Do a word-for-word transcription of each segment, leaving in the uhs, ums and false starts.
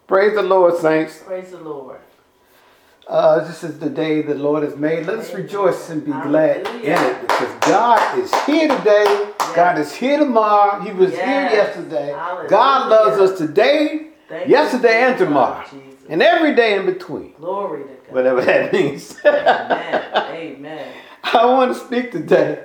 Praise the Lord, saints. Praise the Lord. Uh, this is the day the Lord has made. Let us rejoice and be glad Hallelujah. in it, because God is here today. Yes. God is here tomorrow. He was Yes. here yesterday. Hallelujah. God loves us today, Thank yesterday, you, and tomorrow, Jesus. and every day in between. Glory to God. Whatever that means. Amen. Amen. I want to speak today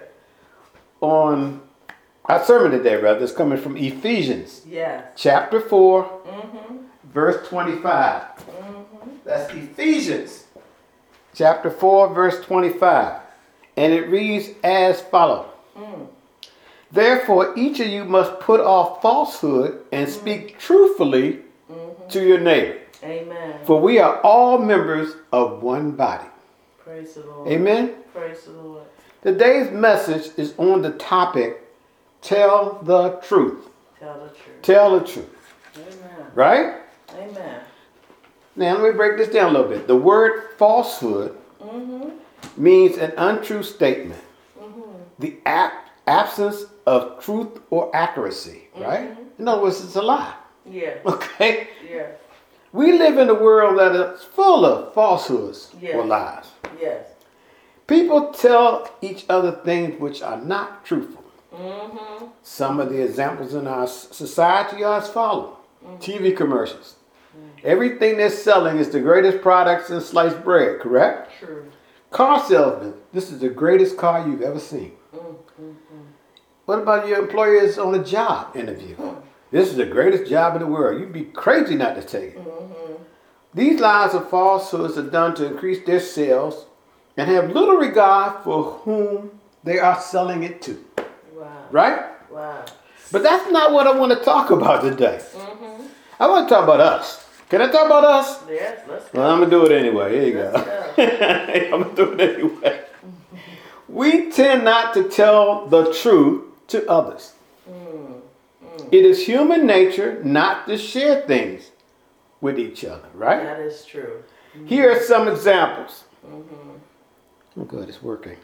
on our sermon today, rather. It's coming from Ephesians, Yes. chapter four, Mm-hmm. verse twenty-five. Mm-hmm. That's Ephesians, chapter four, verse twenty-five. And it reads as follows. Mm. Therefore, each of you must put off falsehood and speak truthfully Mm-hmm. to your neighbor. Amen. For we are all members of one body. Praise the Lord. Amen. Praise the Lord. Today's message is on the topic, tell the truth. Tell the truth. Tell the truth. Amen. Right? Amen. Now, let me break this down a little bit. The word falsehood Mm-hmm. means an untrue statement. Mm-hmm. The ap- absence of truth or accuracy, right? Mhm. In other words, it's a lie. Yeah. Okay? Yeah. We live in a world that is full of falsehoods Yes. or lies. Yes. People tell each other things which are not truthful. Mm-hmm. Some of the examples in our s- society are as follows. Mm-hmm. T V commercials. Everything they're selling is the greatest products in sliced bread, correct? True. Car salesman. This is the greatest car you've ever seen. Mm-hmm. What about your employers on a job interview? This is the greatest job in the world. You'd be crazy not to take it. Mm-hmm. These lies and falsehoods are done to increase their sales and have little regard for whom they are selling it to. Wow. Right? Wow. But that's not what I want to talk about today. Mm-hmm. I want to talk about us. Can I talk about us? Yes, let's go. Well, I'm going to do it anyway. Here you Let's go. I'm going to do it anyway. We tend not to tell the truth to others. Mm. Mm. It is human nature not to share things with each other, right? That is true. Here are some examples. Mm-hmm. Oh, good, it's working.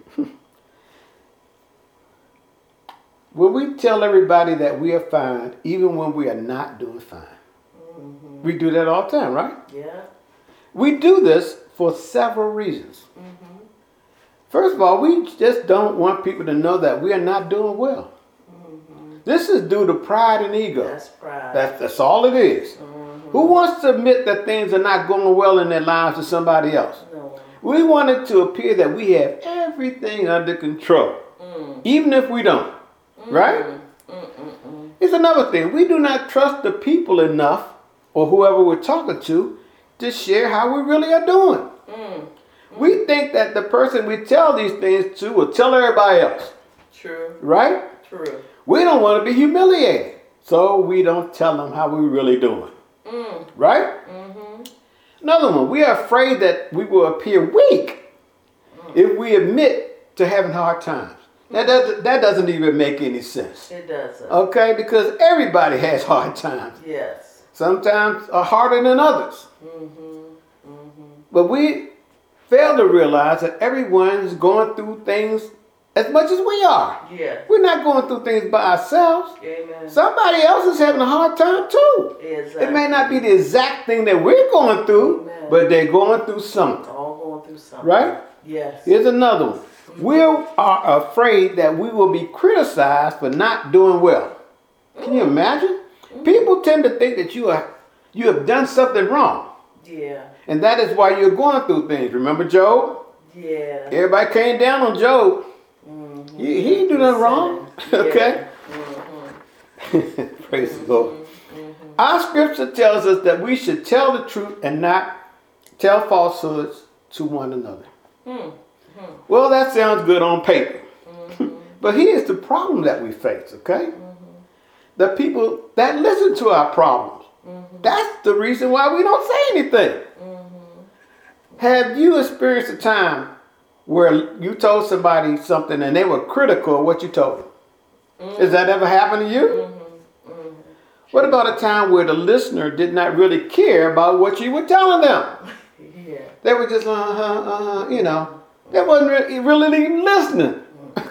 Will we tell everybody that we are fine even when we are not doing fine? Mm-hmm. We do that all the time, right? Yeah. We do this for several reasons. Mm-hmm. First of all, we just don't want people to know that we are not doing well. Mm-hmm. This is due to pride and ego. That's pride. That's, that's all it is. Mm-hmm. Who wants to admit that things are not going well in their lives to somebody else? No. We want it to appear that we have everything under control, Mm. even if we don't. Right? Mm-mm-mm. It's another thing. We do not trust the people enough, or whoever we're talking to, to share how we really are doing. Mm. We think that the person we tell these things to will tell everybody else. True. Right? True. We don't want to be humiliated, so we don't tell them how we're really doing. Mm. Right? Mm-hmm. Another one. We are afraid that we will appear weak Mm. if we admit to having hard times. That doesn't, that doesn't even make any sense. It doesn't. Okay? Because everybody has hard times. Yes. Sometimes are harder than others. Mm-hmm. Mm-hmm. But we fail to realize that everyone is going through things as much as we are. Yeah. We're not going through things by ourselves. Amen. Somebody else is having a hard time too. Exactly. It may not be the exact thing that we're going through, Amen. but they're going through something. All going through something. Right? Yes. Here's another one. We are afraid that we will be criticized for not doing well. Can you imagine? People tend to think that you are you have done something wrong. Yeah. And that is why you're going through things. Remember Job? Yeah. Everybody came down on Job. Mm-hmm. He, he didn't do nothing wrong. Okay? Mm-hmm. Praise the Lord. Mm-hmm. Our scripture tells us that we should tell the truth and not tell falsehoods to one another. Mm-hmm. Well, that sounds good on paper. Mm-hmm. But here's the problem that we face, okay? Mm-hmm. The people that listen to our problems. Mm-hmm. That's the reason why we don't say anything. Mm-hmm. Have you experienced a time where you told somebody something and they were critical of what you told them? Mm-hmm. Has that ever happened to you? Mm-hmm. Mm-hmm. What about a time where the listener did not really care about what you were telling them? Yeah. They were just, uh-huh, uh-huh, you know. They wasn't really, really even listening.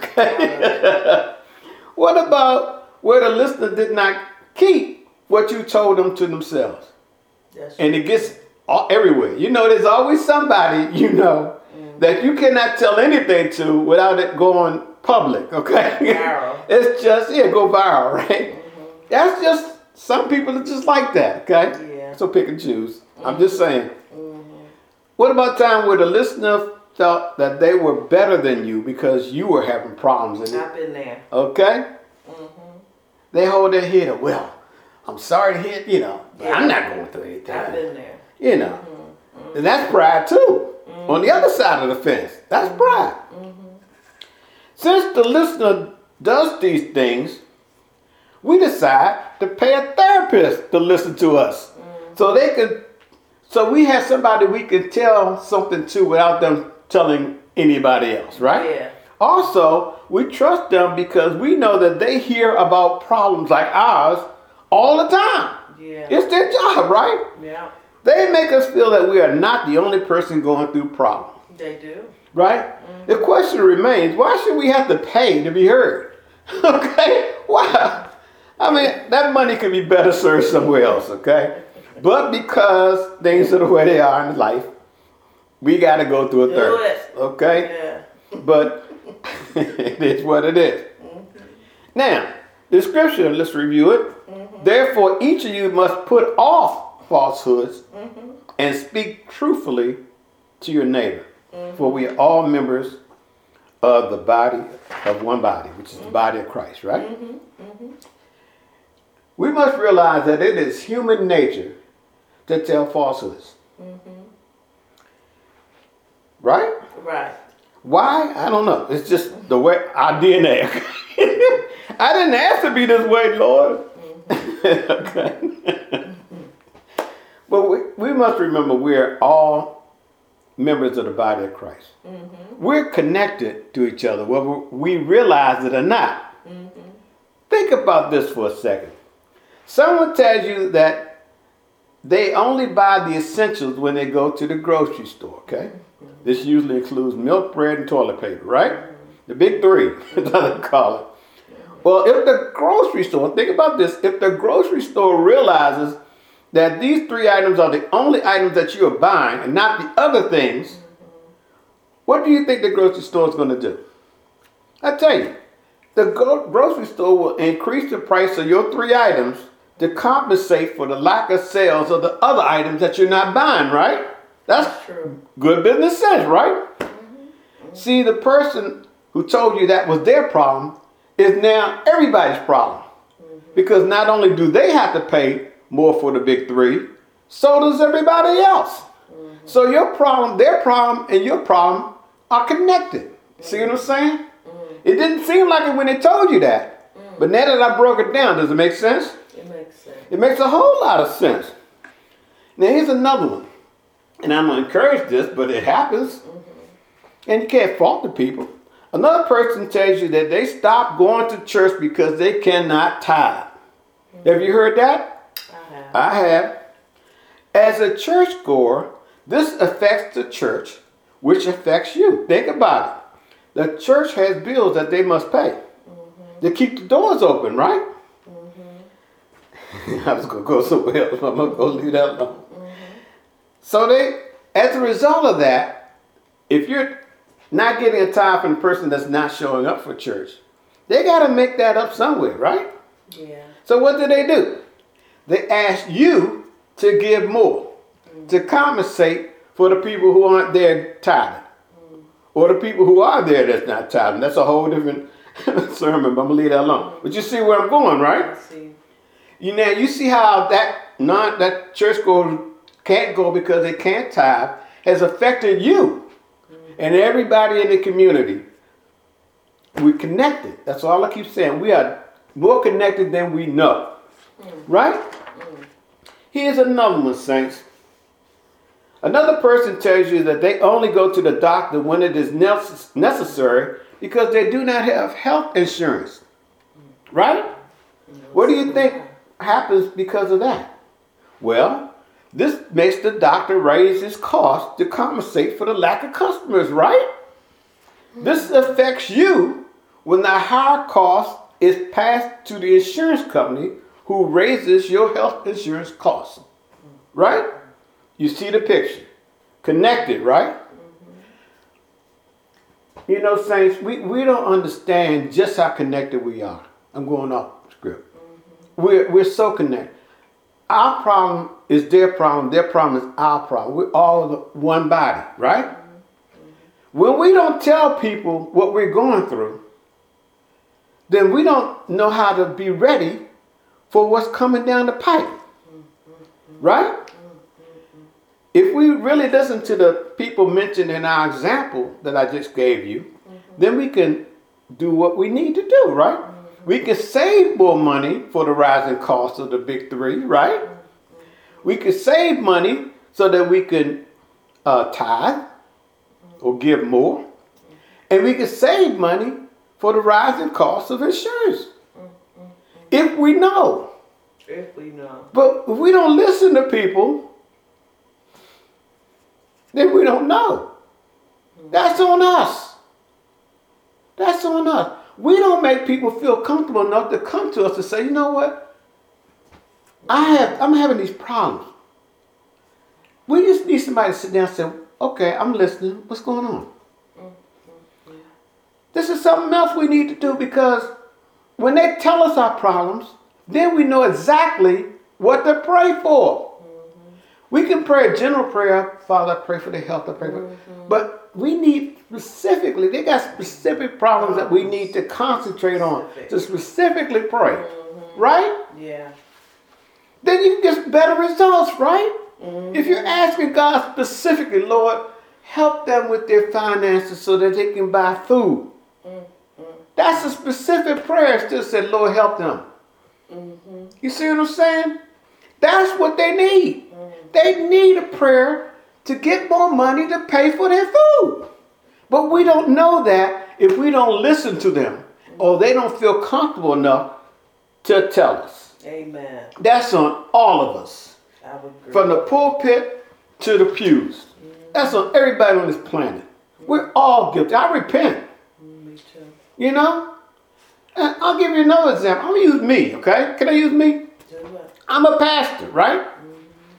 Okay? What about where the listener did not keep what you told them to themselves? That's and it gets all, everywhere. You know, there's always somebody, you know, mm-hmm. that you cannot tell anything to without it going public, okay? Viral. It's just, yeah, go viral, right? Mm-hmm. That's just, some people are just like that, okay? Yeah. So pick and choose. Mm-hmm. I'm just saying. Mm-hmm. What about time where the listener felt that they were better than you because you were having problems? I've been there. Okay? Mm-hmm. They hold their head up. Well, I'm sorry to hear, you know, but yeah. I'm not going through anything. I've been there. You know. Mm-hmm. Mm-hmm. And that's pride too. Mm-hmm. On the other side of the fence. That's pride. Mm-hmm. Since the listener does these things, we decide to pay a therapist to listen to us. Mm-hmm. So they could, so we have somebody we can tell something to without them telling anybody else, right? Yeah. Also, we trust them because we know that they hear about problems like ours all the time. Yeah. It's their job, right? Yeah. They make us feel that we are not the only person going through problems. They do. Right? Mm-hmm. The question remains, why should we have to pay to be heard? Okay? Why? I mean, that money could be better served somewhere else, okay? But because things are the way they are in life, we got to go through a therapist. Okay? Yeah. But it is what it is. Mm-hmm. Now, the scripture, let's review it. Mm-hmm. Therefore, each of you must put off falsehoods mm-hmm. and speak truthfully to your neighbor. Mm-hmm. For we are all members of the body, of one body, which is mm-hmm. the body of Christ, right? Mm-hmm. Mm-hmm. We must realize that it is human nature to tell falsehoods. Mm-hmm. Right? Right. Why? I don't know. It's just the way our D N A. I didn't ask to be this way, Lord. Mm-hmm. Okay. Mm-hmm. But we, we must remember we're all members of the body of Christ. Mm-hmm. We're connected to each other, whether we realize it or not. Mm-hmm. Think about this for a second. Someone tells you that they only buy the essentials when they go to the grocery store, okay? Mm-hmm. This usually includes milk, bread, and toilet paper, right? Mm-hmm. The big three, as I call it. Well, if the grocery store, think about this, if the grocery store realizes that these three items are the only items that you are buying and not the other things, mm-hmm. what do you think the grocery store is going to do? I tell you, the gro- grocery store will increase the price of your three items to compensate for the lack of sales of the other items that you're not buying, right? That's, That's true. Good business sense, right? Mm-hmm. Mm-hmm. See, the person who told you that was their problem is now everybody's problem. Mm-hmm. Because not only do they have to pay more for the big three, so does everybody else. Mm-hmm. So your problem, their problem, and your problem are connected. Mm-hmm. See what I'm saying? Mm-hmm. It didn't seem like it when they told you that. Mm-hmm. But now that I broke it down, does it make sense? It makes sense. It makes a whole lot of sense. Now here's another one. And I'm going to encourage this, but it happens. Mm-hmm. And you can't fault the people. Another person tells you that they stopped going to church because they cannot tithe. Mm-hmm. Have you heard that? I have. I have. As a churchgoer, this affects the church, which affects you. Think about it. The church has bills that they must pay mm-hmm. to keep the doors open, right? Mm-hmm. I was going to go somewhere else, but I'm going to go leave that alone. Mm-hmm. So they, as a result of that, if you're not getting a tithe from the person that's not showing up for church, they got to make that up somewhere, right? Yeah. So what do they do? They ask you to give more, mm-hmm. to compensate for the people who aren't there tithing. Mm-hmm. Or the people who are there that's not tithing. That's a whole different sermon, but I'm going to leave that alone. Mm-hmm. But you see where I'm going, right? I see. You know, you see how that non that church goes can't go because they can't tithe has affected you mm-hmm. and everybody in the community. We're connected. That's all I keep saying. We are more connected than we know. Mm-hmm. Right? Mm-hmm. Here's another one, saints. Another person tells you that they only go to the doctor when it is necess- necessary because they do not have health insurance. Mm-hmm. Right? Mm-hmm. What do you think happens because of that? Well, this makes the doctor raise his cost to compensate for the lack of customers, right? Mm-hmm. This affects you when the higher cost is passed to the insurance company who raises your health insurance costs, right? You see the picture. Connected, right? Mm-hmm. You know, saints, we, we don't understand just how connected we are. I'm going off script. Mm-hmm. We're, we're so connected. Our problem is their problem. Their problem is our problem. We're all one body, right? Mm-hmm. When we don't tell people what we're going through, then we don't know how to be ready for what's coming down the pipe. Mm-hmm. Right? Mm-hmm. If we really listen to the people mentioned in our example that I just gave you, mm-hmm. then we can do what we need to do, right? Mm-hmm. We can save more money for the rising cost of the big three, right? Mm-hmm. We can save money so that we can uh, tithe mm-hmm. or give more. Mm-hmm. And we can save money for the rising cost of insurance. Mm-hmm. If we know. If we know. But if we don't listen to people, then we don't know. Mm-hmm. That's on us. That's on us. We don't make people feel comfortable enough to come to us and say, you know what? I have, I'm having these problems. We just need somebody to sit down and say, okay, I'm listening. What's going on? Mm-hmm. This is something else we need to do, because when they tell us our problems, then we know exactly what to pray for. Mm-hmm. We can pray a general prayer, Father, I pray for the health, I pray for, mm-hmm. but we need specifically, they got specific problems that we need to concentrate on, to specifically pray, mm-hmm. right? Yeah. Then you can get better results, right? Mm-hmm. If you're asking God specifically, Lord, help them with their finances so that they can buy food. Mm-hmm. That's a specific prayer. Still said, Lord, help them. Mm-hmm. You see what I'm saying? That's what they need. Mm-hmm. They need a prayer to get more money to pay for their food. But we don't know that if we don't listen to them, or they don't feel comfortable enough to tell us. Amen. That's on all of us. I would agree. From the pulpit to the pews. Mm-hmm. That's on everybody on this planet. Mm-hmm. We're all guilty. I repent. Mm, me too. You know? And I'll give you another example. I'm going to use me, okay? Can I use me? Do what? I'm a pastor, right? Mm-hmm.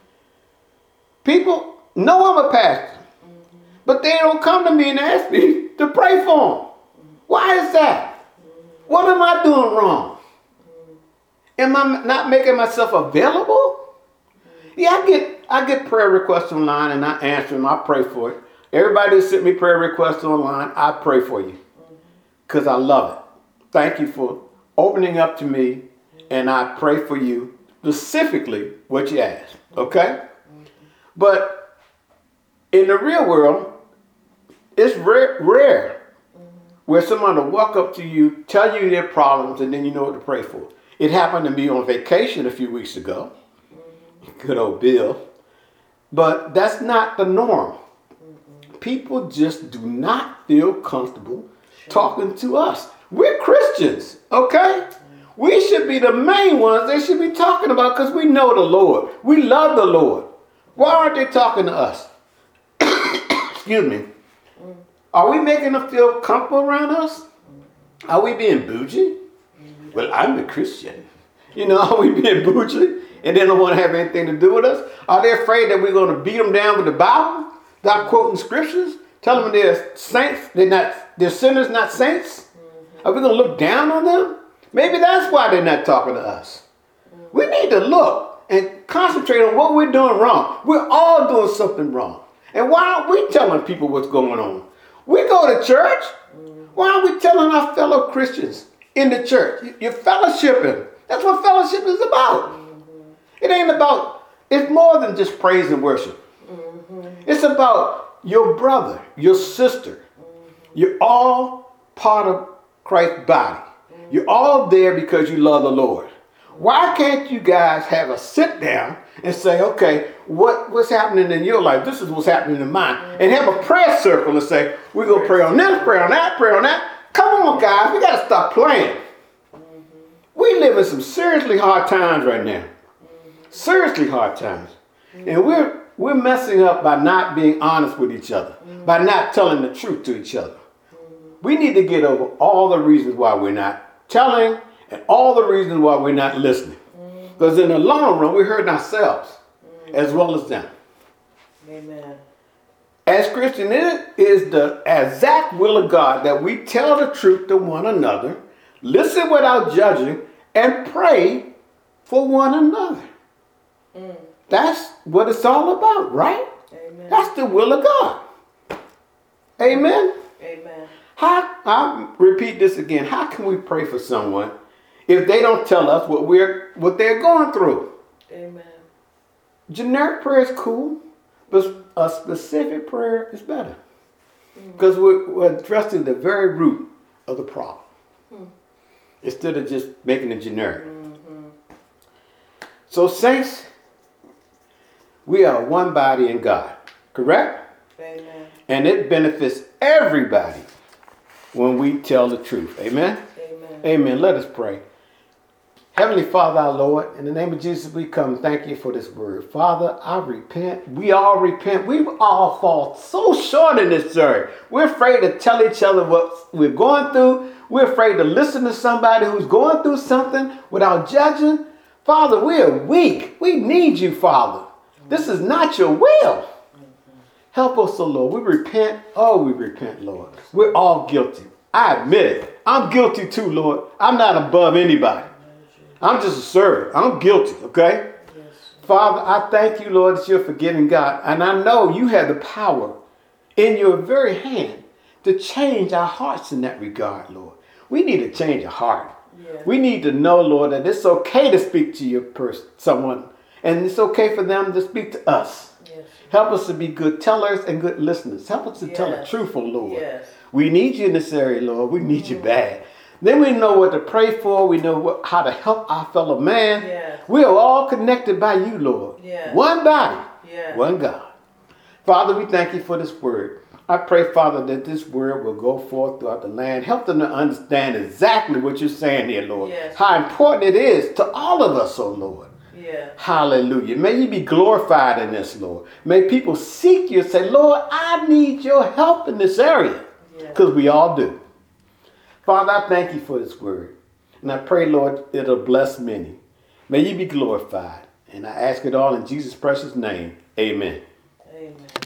People know I'm a pastor. Mm-hmm. But they don't come to me and ask me to pray for them. Mm-hmm. Why is that? Mm-hmm. What am I doing wrong? Am I not making myself available? Yeah, I get I get prayer requests online and I answer them. I pray for it. Everybody that sent me prayer requests online, I pray for you. Because I love it. Thank you for opening up to me, and I pray for you specifically what you asked. Okay? But in the real world, it's rare, rare where someone will walk up to you, tell you their problems, and then you know what to pray for. It happened to me on vacation a few weeks ago. Mm-hmm. Good old Bill. But that's not the norm. Mm-hmm. People just do not feel comfortable sure. talking to us. We're Christians, okay? Mm-hmm. We should be the main ones they should be talking about, because we know the Lord. We love the Lord. Why aren't they talking to us? Excuse me. Mm-hmm. Are we making them feel comfortable around us? Mm-hmm. Are we being bougie? Well, I'm a Christian. You know, are we being bougie and they don't want to have anything to do with us? Are they afraid that we're going to beat them down with the Bible? Stop quoting scriptures? Tell them they're saints, they're not, they're sinners, not saints? Mm-hmm. Are we going to look down on them? Maybe that's why they're not talking to us. Mm-hmm. We need to look and concentrate on what we're doing wrong. We're all doing something wrong. And why aren't we telling people what's going on? We go to church. Mm-hmm. Why aren't we telling our fellow Christians in the church? You're fellowshipping. That's what fellowship is about. Mm-hmm. It ain't about, it's more than just praise and worship. Mm-hmm. It's about your brother, your sister. Mm-hmm. You're all part of Christ's body. Mm-hmm. You're all there because you love the Lord. Why can't you guys have a sit down and say, okay, what, what's happening in your life? This is what's happening in mine. Mm-hmm. And have a prayer circle and say, we're going to pray on this, pray on that, pray on that. Come on, guys, we got to stop playing. Mm-hmm. We live in some seriously hard times right now. Mm-hmm. Seriously hard times. Mm-hmm. And we're we're messing up by not being honest with each other, mm-hmm. by not telling the truth to each other. Mm-hmm. We need to get over all the reasons why we're not telling and all the reasons why we're not listening. Because mm-hmm. in the long run, we're hurting ourselves. Mm-hmm. as well as them. Amen. As Christian, it is the exact will of God that we tell the truth to one another, listen without judging, and pray for one another. Mm. That's what it's all about, right? Amen. That's the will of God. Amen. Amen. How, I'll repeat this again. How can we pray for someone if they don't tell us what we're what they're going through? Amen. Generic prayer is cool, but a specific prayer is better. Because we're, we're addressing the very root of the problem. Mm. Instead of just making it generic. Mm-hmm. So saints, we are one body in God. Correct? Amen. And it benefits everybody when we tell the truth. Amen? Amen. Amen. Let us pray. Heavenly Father, our Lord, in the name of Jesus, we come. Thank you for this word. Father, I repent. We all repent. We all fall so short in this area. We're afraid to tell each other what we're going through. We're afraid to listen to somebody who's going through something without judging. Father, we're weak. We need you, Father. This is not your will. Help us, oh Lord. We repent. Oh, we repent, Lord. We're all guilty. I admit it. I'm guilty too, Lord. I'm not above anybody. I'm just a servant. I'm guilty, okay? Yes. Father, I thank you, Lord, that you're forgiving God. And I know you have the power in your very hand to change our hearts in that regard, Lord. We need to change our heart. Yeah. We need to know, Lord, that it's okay to speak to your person, someone. And it's okay for them to speak to us. Yes. Help us to be good tellers and good listeners. Help us to Yes. tell the truth, oh Lord. Yes. We need you in this area, Lord. We need you bad. Then we know what to pray for. We know what, how to help our fellow man. Yes. We are all connected by you, Lord. Yes. One body, Yes. one God. Father, we thank you for this word. I pray, Father, that this word will go forth throughout the land. Help them to understand exactly what you're saying here, Lord. Yes. How important it is to all of us, oh Lord. Yeah. Hallelujah. May you be glorified in this, Lord. May people seek you and say, Lord, I need your help in this area. Because we all do. Father, I thank you for this word. And I pray, Lord, it'll bless many. May you be glorified. And I ask it all in Jesus' precious name. Amen. Amen.